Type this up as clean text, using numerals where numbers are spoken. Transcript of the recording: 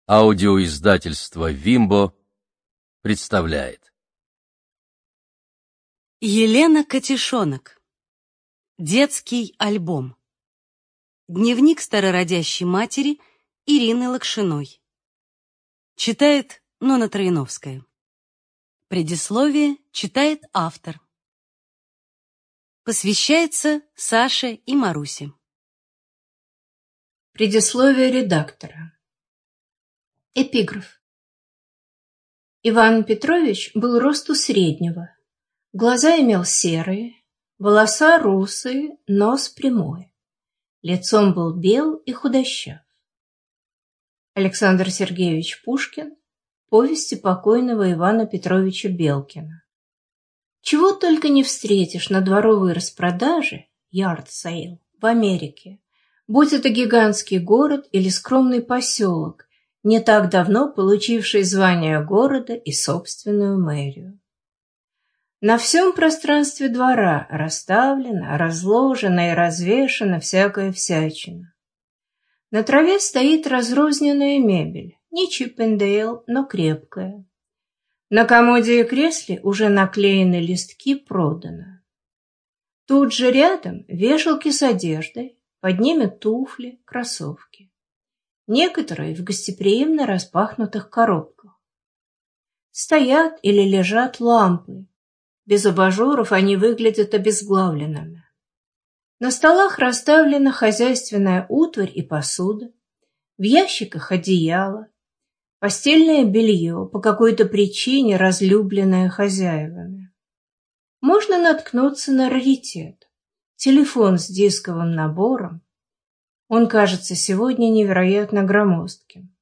Аудиоиздательство «Вимбо» представляет. Елена Котишонок. Детский альбом. Дневник старородящей матери Ирины Лакшиной. Читает Нона Троиновская. Предисловие читает автор. Посвящается Саше и Марусе. Предисловие редактора. Эпиграф. Иван Петрович был росту среднего, глаза имел серые, волоса русые, нос прямой, лицом был бел и худощав. Александр Сергеевич Пушкин. Повести покойного Ивана Петровича Белкина. Чего только не встретишь на дворовой распродаже, yard sale, в Америке, будь это гигантский город или скромный поселок, не так давно получивший звание города и собственную мэрию. На всем пространстве двора расставлена, разложена и развешана всякая всячина. На траве стоит разрозненная мебель, не Чиппендейл, но крепкая. На комоде и кресле уже наклеены листки «Продано». Тут же рядом вешалки с одеждой, под ними туфли, кроссовки. Некоторые в гостеприимно распахнутых коробках. Стоят или лежат лампы. Без абажуров они выглядят обезглавленными. На столах расставлена хозяйственная утварь и посуда, в ящиках одеяло, постельное белье, по какой-то причине разлюбленное хозяевами. Можно наткнуться на раритет. Телефон с дисковым набором. Он кажется сегодня невероятно громоздким.